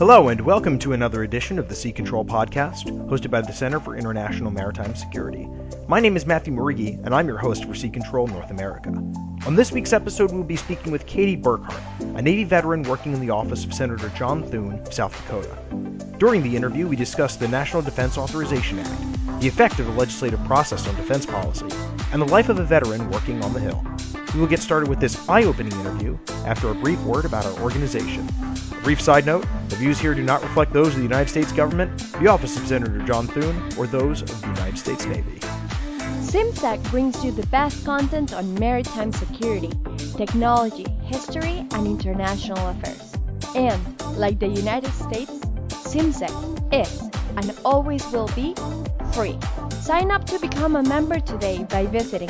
Hello and welcome to another edition of the Sea Control Podcast, hosted by the Center for International Maritime Security. My name is Matthew Morigi, and I'm your host for Sea Control North America. On this week's episode, we'll be speaking with Katie Burkhart, a Navy veteran working in the office of Senator John Thune of South Dakota. During the interview, we discussed the National Defense Authorization Act, the effect of the legislative process on defense policy, and the life of a veteran working on the Hill. We will get started with this eye-opening interview after a brief word about our organization. A brief side note, the views here do not reflect those of the United States government, the office of Senator John Thune, or those of the United States Navy. CIMSEC brings you the best content on maritime security, technology, history, and international affairs. And, like the United States, CIMSEC is, and always will be, free. Sign up to become a member today by visiting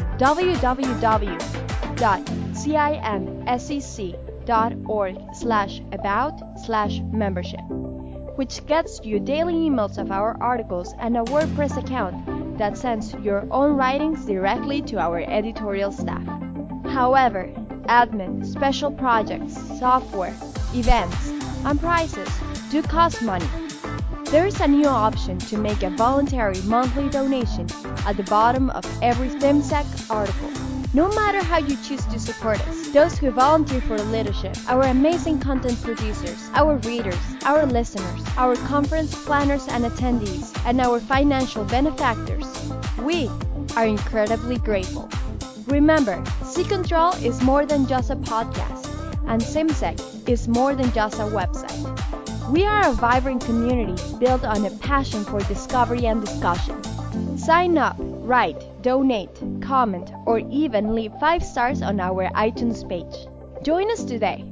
www.cimsec.org/about/membership, which gets you daily emails of our articles and a WordPress account that sends your own writings directly to our editorial staff. However, admin, special projects, software, events, and prizes do cost money. There is a new option to make a voluntary monthly donation at the bottom of every CIMSEC article. No matter how you choose to support us, those who volunteer for leadership, our amazing content producers, our readers, our listeners, our conference planners and attendees, and our financial benefactors, we are incredibly grateful. Remember, Sea Control is more than just a podcast, and CIMSEC is more than just a website. We are a vibrant community built on a passion for discovery and discussion. Sign up, write, donate, comment, or even leave 5 stars on our iTunes page. Join us today.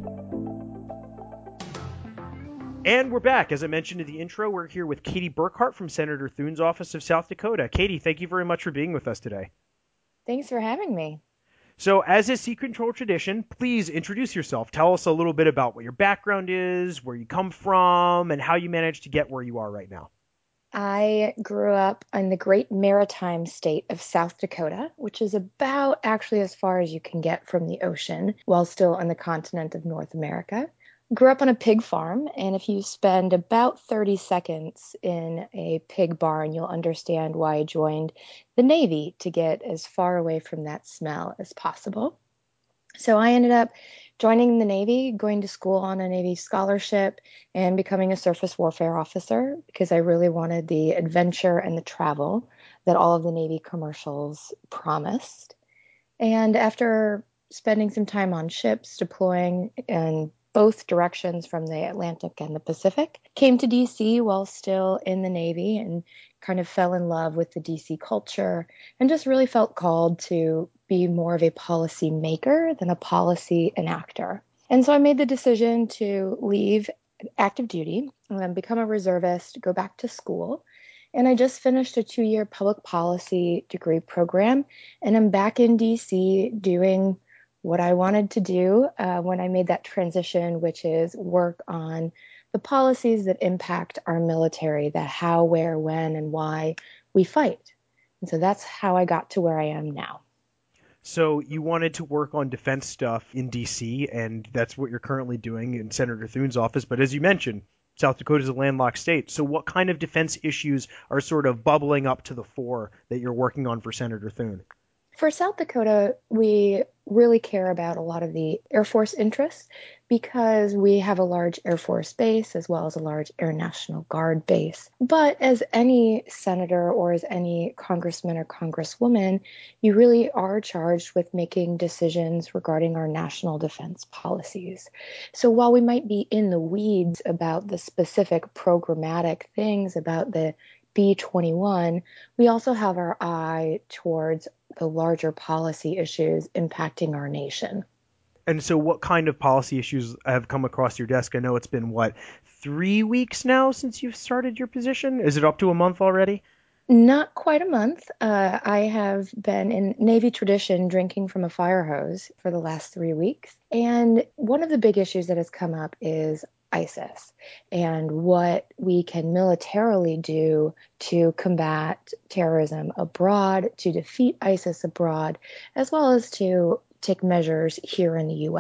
And we're back. As I mentioned in the intro, we're here with Katie Burkhart from Senator Thune's office of South Dakota. Katie, thank you very much for being with us today. Thanks for having me. So, as is Sea Control tradition, please introduce yourself. Tell us a little bit about what your background is, where you come from, and how you managed to get where you are right now. I grew up in the great maritime state of South Dakota, which is about actually as far as you can get from the ocean while still on the continent of North America. Grew up on a pig farm, and if you spend about 30 seconds in a pig barn, you'll understand why I joined the Navy, to get as far away from that smell as possible. So I ended up joining the Navy, going to school on a Navy scholarship, and becoming a surface warfare officer because I really wanted the adventure and the travel that all of the Navy commercials promised. And after spending some time on ships, deploying in both directions from the Atlantic and the Pacific, came to DC while still in the Navy and kind of fell in love with the DC culture and just really felt called to be more of a policy maker than a policy enactor. And so I made the decision to leave active duty and become a reservist, go back to school. And I just finished a 2-year public policy degree program, and I'm back in DC doing what I wanted to do when I made that transition, which is work on the policies that impact our military, the how, where, when, and why we fight. And so that's how I got to where I am now. So you wanted to work on defense stuff in D.C., and that's what you're currently doing in Senator Thune's office. But as you mentioned, South Dakota is a landlocked state. So what kind of defense issues are sort of bubbling up to the fore that you're working on for Senator Thune? For South Dakota, we really care about a lot of the Air Force interests because we have a large Air Force base as well as a large Air National Guard base. But as any senator or as any congressman or congresswoman, you really are charged with making decisions regarding our national defense policies. So while we might be in the weeds about the specific programmatic things about the B-21, we also have our eye towards the larger policy issues impacting our nation. And so what kind of policy issues have come across your desk? I know it's been, 3 weeks now since you've started your position? Is it up to a month already? Not quite a month. I have been in Navy tradition drinking from a fire hose for the last 3 weeks. And one of the big issues that has come up is ISIS and what we can militarily do to combat terrorism abroad, to defeat ISIS abroad, as well as to take measures here in the U.S.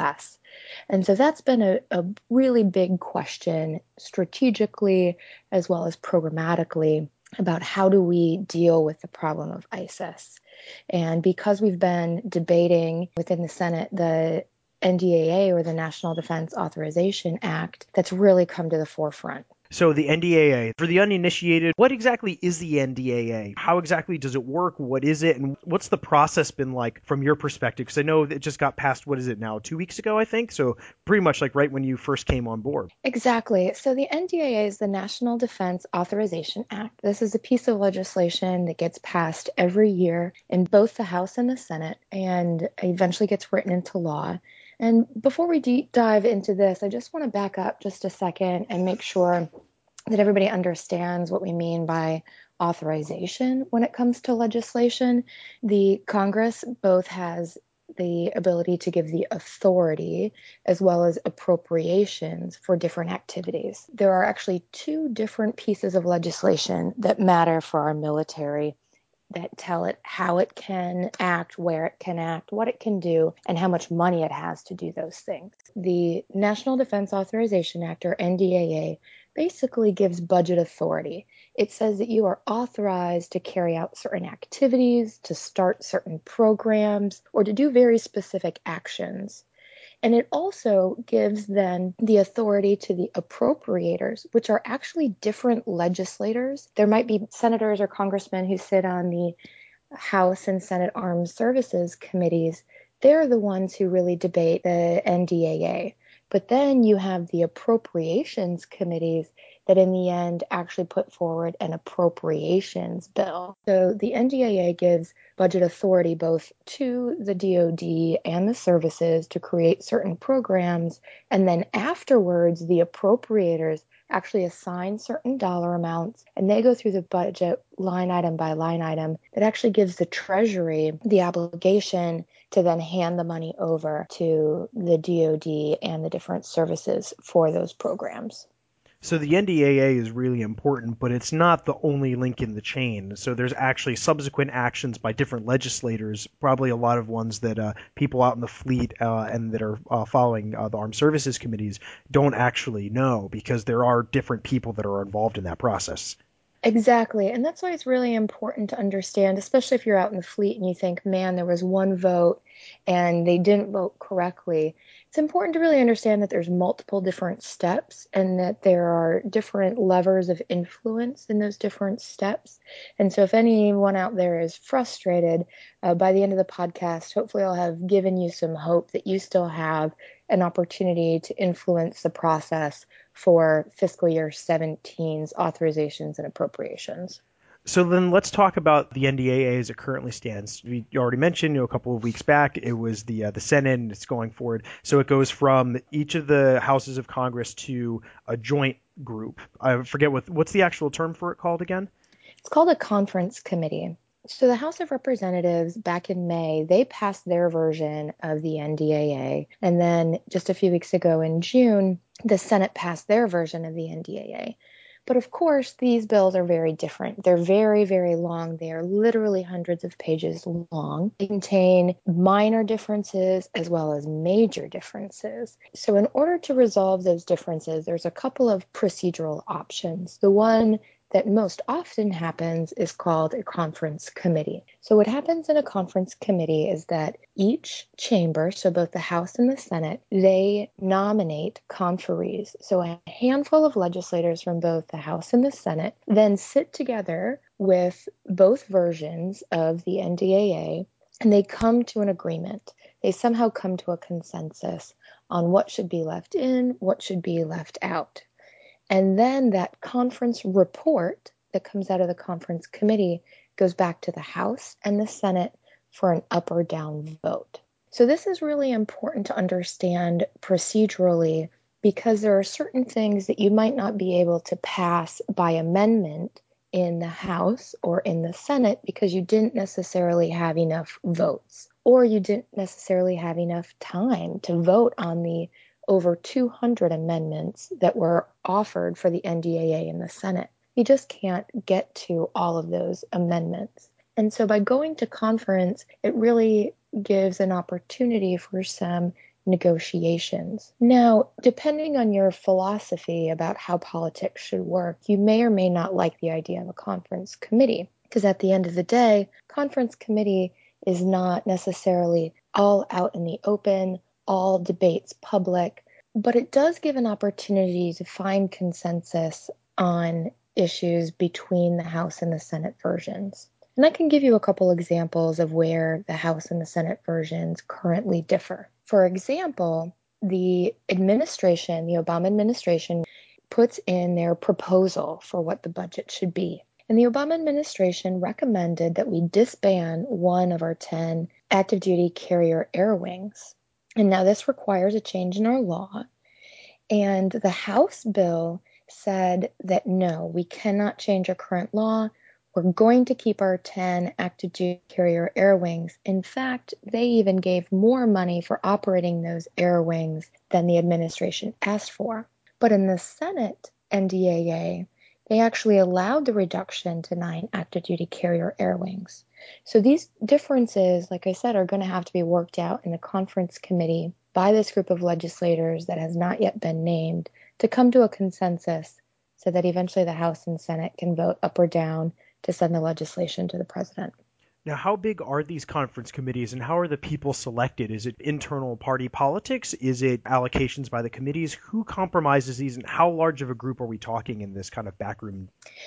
And so that's been a really big question strategically as well as programmatically about how do we deal with the problem of ISIS. And because we've been debating within the Senate the NDAA, or the National Defense Authorization Act, that's really come to the forefront. So the NDAA, for the uninitiated, what exactly is the NDAA? How exactly does it work? What is it? And what's the process been like from your perspective? Because I know it just got passed, what is it now, 2 weeks ago, I think? So pretty much like right when you first came on board. Exactly. So the NDAA is the National Defense Authorization Act. This is a piece of legislation that gets passed every year in both the House and the Senate and eventually gets written into law. And before we deep dive into this, I just want to back up just a second and make sure that everybody understands what we mean by authorization when it comes to legislation. The Congress both has the ability to give the authority as well as appropriations for different activities. There are actually two different pieces of legislation that matter for our military that tell it how it can act, where it can act, what it can do, and how much money it has to do those things. The National Defense Authorization Act, or NDAA, basically gives budget authority. It says that you are authorized to carry out certain activities, to start certain programs, or to do very specific actions. And it also gives then the authority to the appropriators, which are actually different legislators. There might be senators or congressmen who sit on the House and Senate Armed Services committees. They're the ones who really debate the NDAA. But then you have the appropriations committees that in the end actually put forward an appropriations bill. So the NDAA gives budget authority both to the DoD and the services to create certain programs, and then afterwards the appropriators actually assign certain dollar amounts, and they go through the budget line item by line item. That actually gives the Treasury the obligation to then hand the money over to the DoD and the different services for those programs. So the NDAA is really important, but it's not the only link in the chain. So there's actually subsequent actions by different legislators, probably a lot of ones that people out in the fleet and that are following the Armed Services Committees don't actually know, because there are different people that are involved in that process. Exactly. And that's why it's really important to understand, especially if you're out in the fleet and you think, man, there was one vote and they didn't vote correctly. It's important to really understand that there's multiple different steps and that there are different levers of influence in those different steps. And so if anyone out there is frustrated, by the end of the podcast, hopefully I'll have given you some hope that you still have an opportunity to influence the process for fiscal year 17's authorizations and appropriations. So then let's talk about the NDAA as it currently stands. You already mentioned, a couple of weeks back, it was the Senate, and it's going forward. So it goes from each of the houses of Congress to a joint group. I forget what's the actual term for it called again? It's called a conference committee. So the House of Representatives back in May, they passed their version of the NDAA. And then just a few weeks ago in June, the Senate passed their version of the NDAA. But of course, these bills are very different. They're very, very long. They are literally hundreds of pages long. They contain minor differences as well as major differences. So in order to resolve those differences, there's a couple of procedural options. The one that most often happens is called a conference committee. So what happens in a conference committee is that each chamber, so both the House and the Senate, they nominate conferees. So a handful of legislators from both the House and the Senate then sit together with both versions of the NDAA, and they come to an agreement. They somehow come to a consensus on what should be left in, what should be left out. And then that conference report that comes out of the conference committee goes back to the House and the Senate for an up or down vote. So this is really important to understand procedurally, because there are certain things that you might not be able to pass by amendment in the House or in the Senate because you didn't necessarily have enough votes, or you didn't necessarily have enough time to vote on the over 200 amendments that were offered for the NDAA in the Senate. You just can't get to all of those amendments. And so by going to conference, it really gives an opportunity for some negotiations. Now, depending on your philosophy about how politics should work, you may or may not like the idea of a conference committee, because at the end of the day, conference committee is not necessarily all out in the open, all debates public, but it does give an opportunity to find consensus on issues between the House and the Senate versions. And I can give you a couple examples of where the House and the Senate versions currently differ. For example, the Obama administration, puts in their proposal for what the budget should be. And the Obama administration recommended that we disband one of our 10 active duty carrier air wings. And now this requires a change in our law. And the House bill said that no, we cannot change our current law. We're going to keep our 10 active duty carrier air wings. In fact, they even gave more money for operating those air wings than the administration asked for. But in the Senate NDAA, they actually allowed the reduction to 9 active duty carrier air wings. So these differences, like I said, are going to have to be worked out in the conference committee by this group of legislators that has not yet been named to come to a consensus so that eventually the House and Senate can vote up or down to send the legislation to the president. Now, how big are these conference committees and how are the people selected? Is it internal party politics? Is it allocations by the committees? Who compromises these and how large of a group are we talking in this kind of backroom?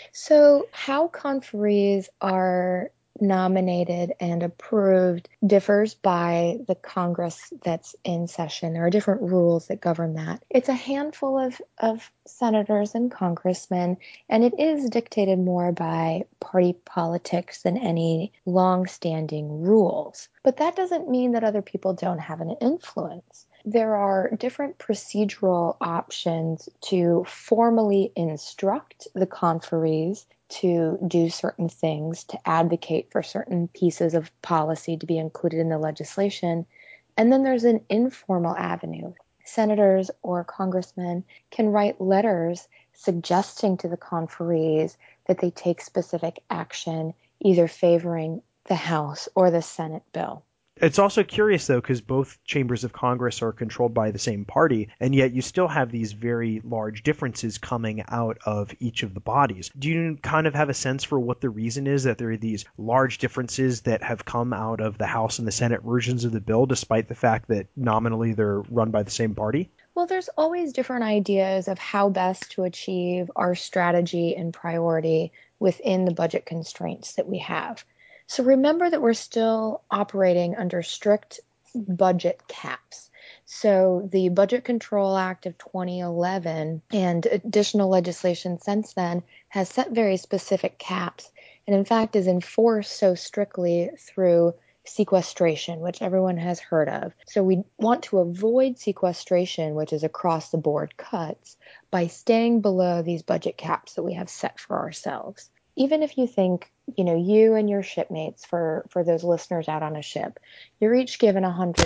So how conferees are nominated and approved differs by the Congress that's in session. There are different rules that govern that. It's a handful of senators and congressmen, and it is dictated more by party politics than any long-standing rules. But that doesn't mean that other people don't have an influence. There are different procedural options to formally instruct the conferees to do certain things, to advocate for certain pieces of policy to be included in the legislation. And then there's an informal avenue. Senators or congressmen can write letters suggesting to the conferees that they take specific action, either favoring the House or the Senate bill. It's also curious, though, because both chambers of Congress are controlled by the same party, and yet you still have these very large differences coming out of each of the bodies. Do you kind of have a sense for what the reason is that there are these large differences that have come out of the House and the Senate versions of the bill, despite the fact that nominally they're run by the same party? Well, there's always different ideas of how best to achieve our strategy and priority within the budget constraints that we have. So remember that we're still operating under strict budget caps. So the Budget Control Act of 2011 and additional legislation since then has set very specific caps, and in fact is enforced so strictly through sequestration, which everyone has heard of. So we want to avoid sequestration, which is across the board cuts, by staying below these budget caps that we have set for ourselves. Even if you think, you and your shipmates, for those listeners out on a ship, you're each given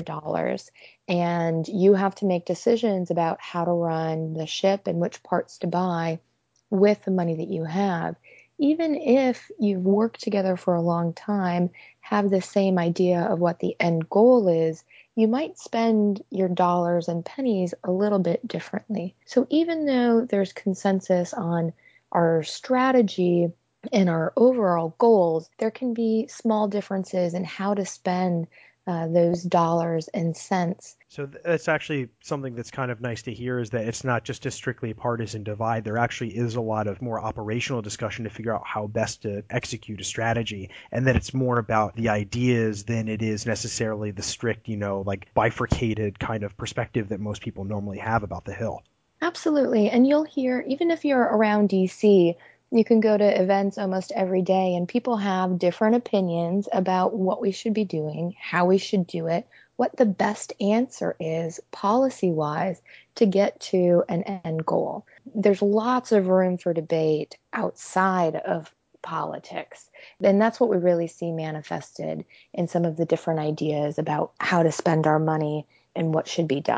$100 and you have to make decisions about how to run the ship and which parts to buy with the money that you have. Even if you've worked together for a long time, have the same idea of what the end goal is, you might spend your dollars and pennies a little bit differently. So even though there's consensus on our strategy and our overall goals, there can be small differences in how to spend those dollars and cents. So that's actually something that's kind of nice to hear, is that it's not just a strictly partisan divide. There actually is a lot of more operational discussion to figure out how best to execute a strategy, and that it's more about the ideas than it is necessarily the strict, like bifurcated kind of perspective that most people normally have about the Hill. Absolutely. And you'll hear, even if you're around DC, you can go to events almost every day, and people have different opinions about what we should be doing, how we should do it, what the best answer is policy-wise to get to an end goal. There's lots of room for debate outside of politics. And that's what we really see manifested in some of the different ideas about how to spend our money and what should be done.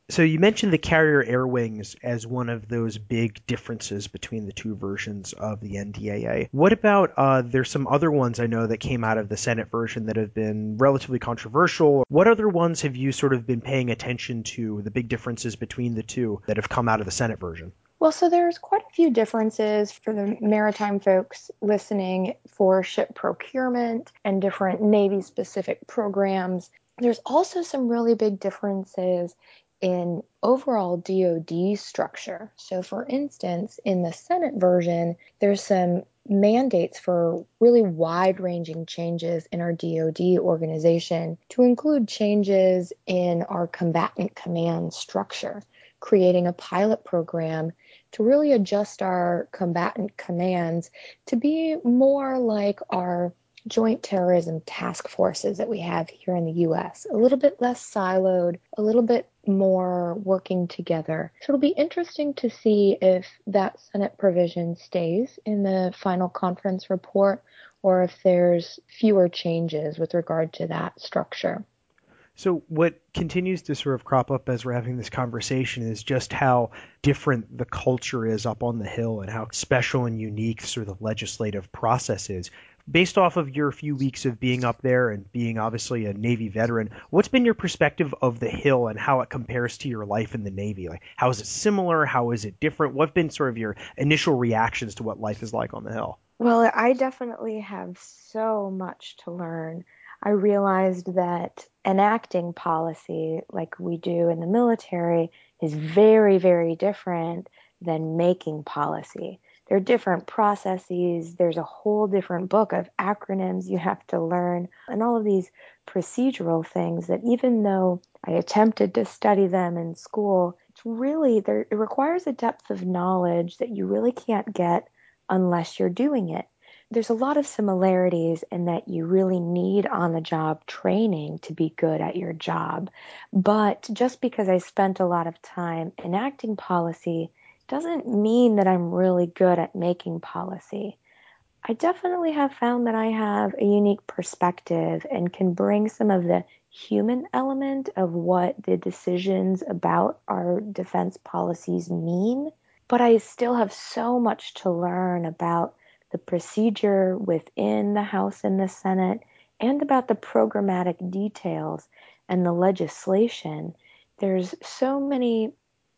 So you mentioned the Carrier Air Wings as one of those big differences between the two versions of the NDAA. What about there's some other ones I know that came out of the Senate version that have been relatively controversial. What other ones have you sort of been paying attention to, the big differences between the two that have come out of the Senate version? Well, so there's quite a few differences for the maritime folks listening for ship procurement and different Navy-specific programs. There's also some really big differences in overall DoD structure. So, for instance, in the Senate version, there's some mandates for really wide-ranging changes in our DoD organization to include changes in our combatant command structure, creating a pilot program to really adjust our combatant commands to be more like our joint terrorism task forces that we have here in the US, a little bit less siloed, a little bit more working together. So it'll be interesting to see if that Senate provision stays in the final conference report or if there's fewer changes with regard to that structure. So what continues to sort of crop up as we're having this conversation is just how different the culture is up on the Hill and how special and unique sort of the legislative process is. Based off of your few weeks of being up there and being obviously a Navy veteran, what's been your perspective of the Hill and how it compares to your life in the Navy? Like, how is it similar? How is it different? What've been sort of your initial reactions to what life is like on the Hill? Well, I definitely have so much to learn. I realized that enacting policy like we do in the military is very, very different than making policy. There are different processes. There's a whole different book of acronyms you have to learn, and all of these procedural things that even though I attempted to study them in school, it's really there, it requires a depth of knowledge that you really can't get unless you're doing it. There's a lot of similarities in that you really need on the job training to be good at your job. But just because I spent a lot of time enacting policy doesn't mean that I'm really good at making policy. I definitely have found that I have a unique perspective and can bring some of the human element of what the decisions about our defense policies mean. But I still have so much to learn about the procedure within the House and the Senate and about the programmatic details and the legislation. There's so many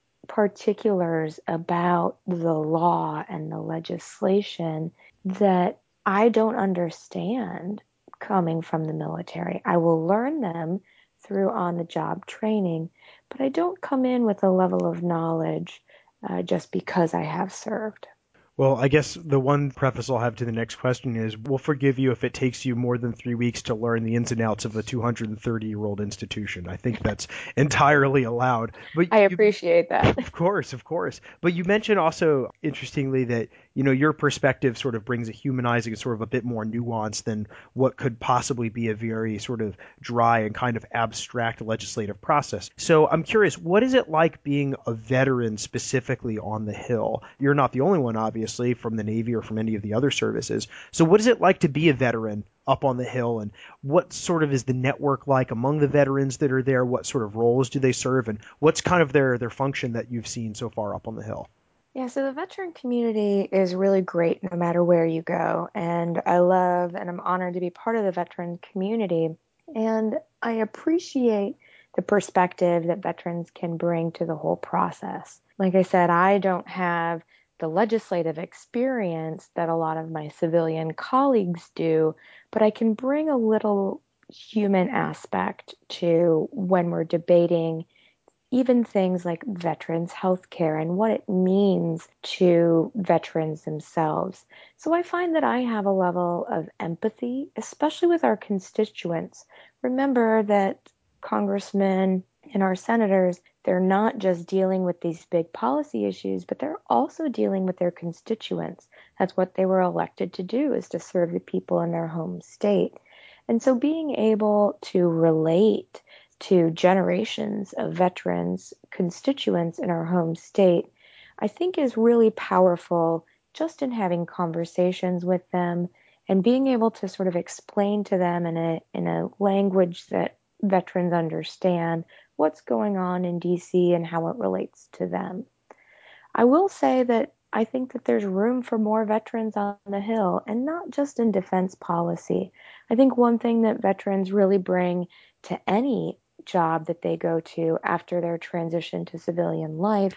particulars about the law and the legislation that I don't understand coming from the military. I will learn them through on the job training, but I don't come in with a level of knowledge just because I have served. Well, I guess the one preface I'll have to the next question is we'll forgive you if it takes you more than 3 weeks to learn the ins and outs of a 230-year-old institution. I think that's entirely allowed. But I appreciate that. Of course, of course. But you mentioned also, interestingly, that your perspective sort of brings a humanizing, sort of a bit more nuance than what could possibly be a very sort of dry and kind of abstract legislative process. So I'm curious, what is it like being a veteran specifically on the Hill? You're not the only one, obviously, from the Navy or from any of the other services. So what is it like to be a veteran up on the Hill, and what sort of is the network like among the veterans that are there? What sort of roles do they serve, and what's kind of their function that you've seen so far up on the Hill? Yeah, so the veteran community is really great no matter where you go. And I love and I'm honored to be part of the veteran community. And I appreciate the perspective that veterans can bring to the whole process. Like I said, I don't have the legislative experience that a lot of my civilian colleagues do, but I can bring a little human aspect to when we're debating even things like veterans health care and what it means to veterans themselves. So I find that I have a level of empathy, especially with our constituents. Remember that congressmen and our senators, they're not just dealing with these big policy issues, but they're also dealing with their constituents. That's what they were elected to do, is to serve the people in their home state. And so being able to relate to generations of veterans, constituents in our home state, I think is really powerful just in having conversations with them and being able to sort of explain to them in a language that veterans understand what's going on in DC and how it relates to them. I will say that I think that there's room for more veterans on the Hill, and not just in defense policy. I think one thing that veterans really bring to any job that they go to after their transition to civilian life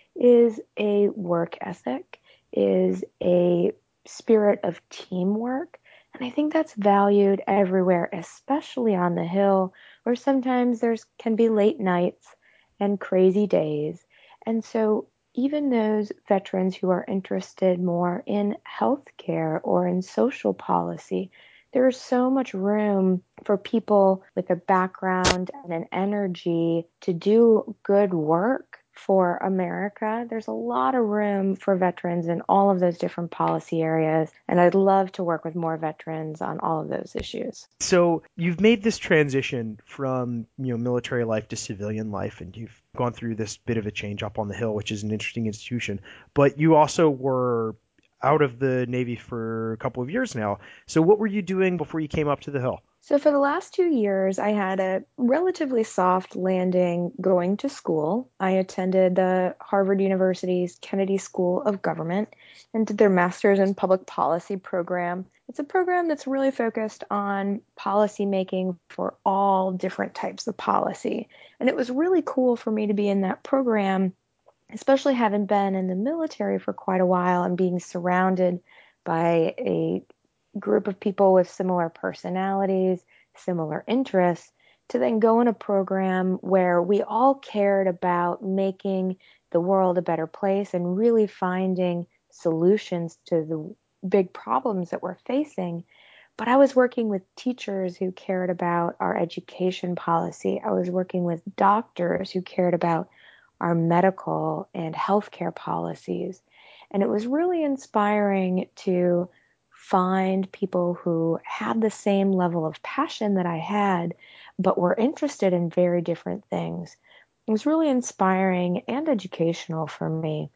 is a work ethic, is a spirit of teamwork. And I think that's valued everywhere, especially on the Hill, where sometimes there's can be late nights and crazy days. And so even those veterans who are interested more in healthcare or in social policy, there is so much room for people with a background and an energy to do good work for America. There's a lot of room for veterans in all of those different policy areas, and I'd love to work with more veterans on all of those issues. So you've made this transition from, military life to civilian life, and you've gone through this bit of a change up on the Hill, which is an interesting institution. But you also were out of the Navy for a couple of years now. So what were you doing before you came up to the Hill? So for the last 2 years, I had a relatively soft landing going to school. I attended the Harvard University's Kennedy School of Government and did their Master's in Public Policy program. It's a program that's really focused on policy making for all different types of policy. And it was really cool for me to be in that program, especially having been in the military for quite a while and being surrounded by a group of people with similar personalities, similar interests, to then go in a program where we all cared about making the world a better place and really finding solutions to the big problems that we're facing. But I was working with teachers who cared about our education policy. I was working with doctors who cared about our medical and healthcare policies. And it was really inspiring to find people who had the same level of passion that I had, but were interested in very different things. It was really inspiring and educational for me.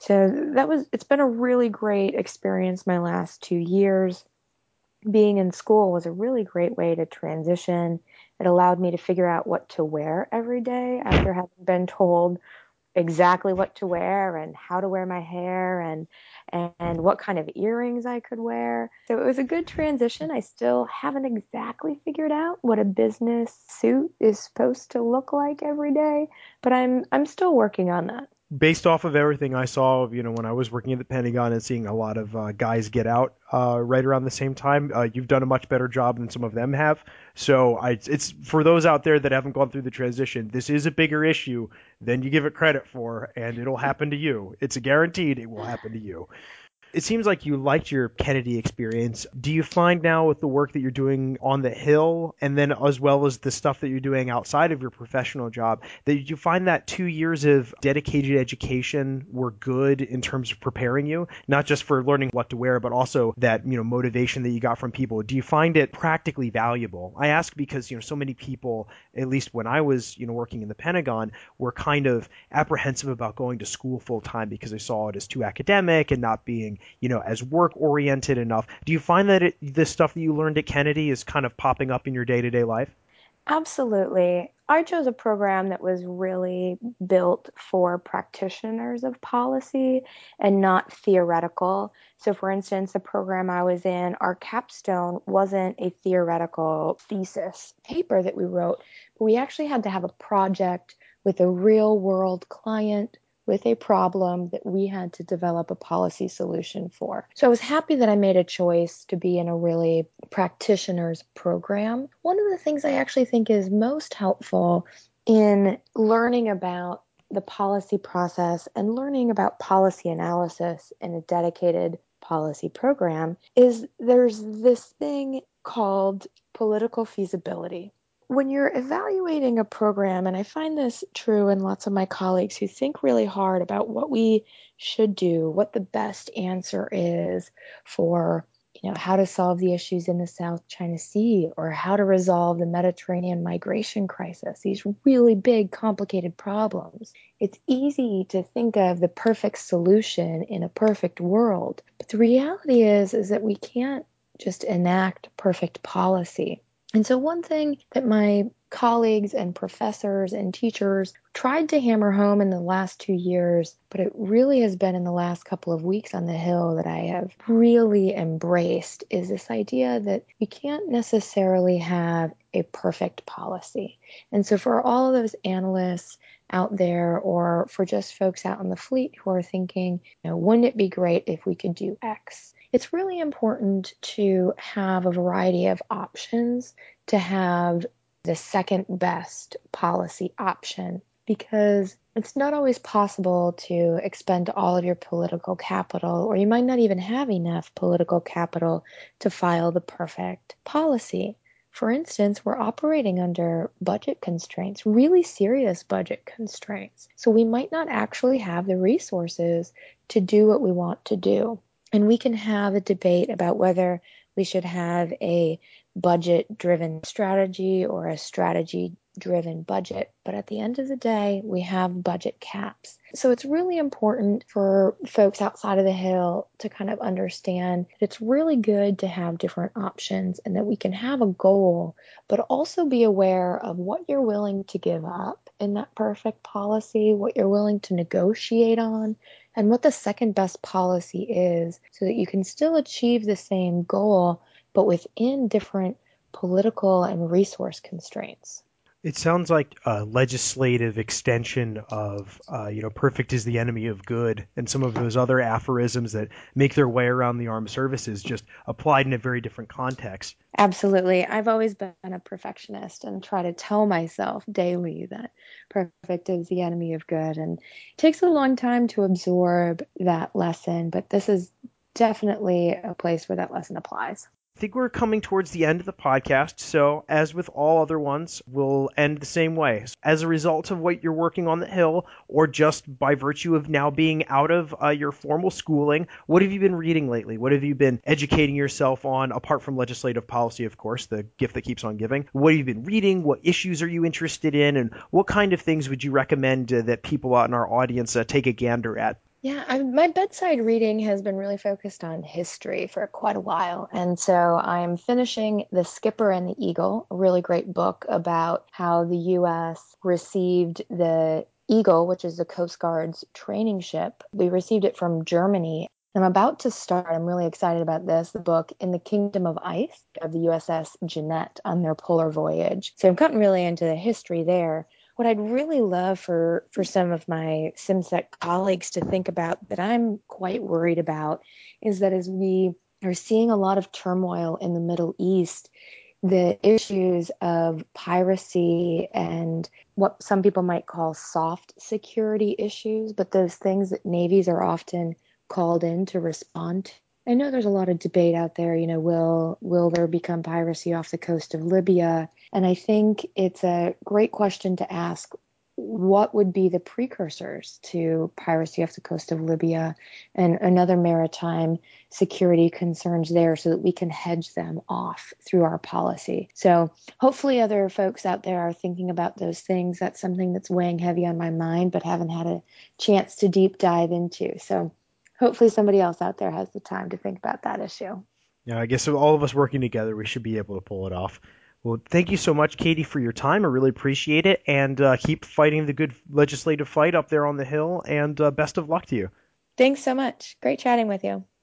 So it's been a really great experience my last 2 years. Being in school was a really great way to transition. It allowed me to figure out what to wear every day after having been told exactly what to wear and how to wear my hair and what kind of earrings I could wear. So it was a good transition. I still haven't exactly figured out what a business suit is supposed to look like every day, but I'm still working on that. Based off of everything I saw, when I was working at the Pentagon and seeing a lot of guys get out right around the same time, you've done a much better job than some of them have. So it's for those out there that haven't gone through the transition, this is a bigger issue than you give it credit for, and it'll happen to you. It's a guaranteed it will happen to you. It seems like you liked your Kennedy experience. Do you find now with the work that you're doing on the Hill, and then as well as the stuff that you're doing outside of your professional job, that you find that 2 years of dedicated education were good in terms of preparing you, not just for learning what to wear, but also that, motivation that you got from people? Do you find it practically valuable? I ask because, so many people, at least when I was, working in the Pentagon, were kind of apprehensive about going to school full time because they saw it as too academic and not being as work oriented enough. Do you find that the stuff that you learned at Kennedy is kind of popping up in your day to day life? Absolutely. I chose a program that was really built for practitioners of policy and not theoretical. So, for instance, the program I was in, our capstone wasn't a theoretical thesis paper that we wrote, but we actually had to have a project with a real world client with a problem that we had to develop a policy solution for. So I was happy that I made a choice to be in a really practitioner's program. One of the things I actually think is most helpful in learning about the policy process and learning about policy analysis in a dedicated policy program is there's this thing called political feasibility. When you're evaluating a program, and I find this true in lots of my colleagues who think really hard about what we should do, what the best answer is for, how to solve the issues in the South China Sea or how to resolve the Mediterranean migration crisis, these really big, complicated problems. It's easy to think of the perfect solution in a perfect world, but the reality is that we can't just enact perfect policy. And so one thing that my colleagues and professors and teachers tried to hammer home in the last 2 years, but it really has been in the last couple of weeks on the Hill that I have really embraced, is this idea that we can't necessarily have a perfect policy. And so for all of those analysts out there, or for just folks out on the fleet who are thinking, wouldn't it be great if we could do X? It's really important to have a variety of options, to have the second best policy option, because it's not always possible to expend all of your political capital, or you might not even have enough political capital to file the perfect policy. For instance, we're operating under budget constraints, really serious budget constraints. So we might not actually have the resources to do what we want to do. And we can have a debate about whether we should have a budget-driven strategy or a strategy-driven budget. But at the end of the day, we have budget caps. So it's really important for folks outside of the Hill to kind of understand that it's really good to have different options and that we can have a goal, but also be aware of what you're willing to give up in that perfect policy, what you're willing to negotiate on, and what the second best policy is, so that you can still achieve the same goal, but within different political and resource constraints. It sounds like a legislative extension of, perfect is the enemy of good, and some of those other aphorisms that make their way around the armed services, just applied in a very different context. Absolutely. I've always been a perfectionist and try to tell myself daily that perfect is the enemy of good. And it takes a long time to absorb that lesson, but this is definitely a place where that lesson applies. I think we're coming towards the end of the podcast, so as with all other ones, we'll end the same way. As a result of what you're working on the Hill, or just by virtue of now being out of your formal schooling, what have you been reading lately? What have you been educating yourself on, apart from legislative policy, of course, the gift that keeps on giving? What have you been reading? What issues are you interested in? And what kind of things would you recommend that people out in our audience take a gander at? Yeah, my bedside reading has been really focused on history for quite a while. And so I'm finishing The Skipper and the Eagle, a really great book about how the U.S. received the Eagle, which is the Coast Guard's training ship. We received it from Germany. I'm about to start, I'm really excited about this, the book In the Kingdom of Ice of the USS Jeannette on their polar voyage. So I've gotten really into the history there. What I'd really love for some of my SimSec colleagues to think about, that I'm quite worried about, is that as we are seeing a lot of turmoil in the Middle East, the issues of piracy and what some people might call soft security issues, but those things that navies are often called in to respond to. I know there's a lot of debate out there, will there become piracy off the coast of Libya? And I think it's a great question to ask, what would be the precursors to piracy off the coast of Libya and other maritime security concerns there, so that we can hedge them off through our policy. So hopefully other folks out there are thinking about those things. That's something that's weighing heavy on my mind, but haven't had a chance to deep dive into. So hopefully somebody else out there has the time to think about that issue. Yeah, I guess with all of us working together, we should be able to pull it off. Well, thank you so much, Katie, for your time. I really appreciate it. And keep fighting the good legislative fight up there on the Hill. And best of luck to you. Thanks so much. Great chatting with you.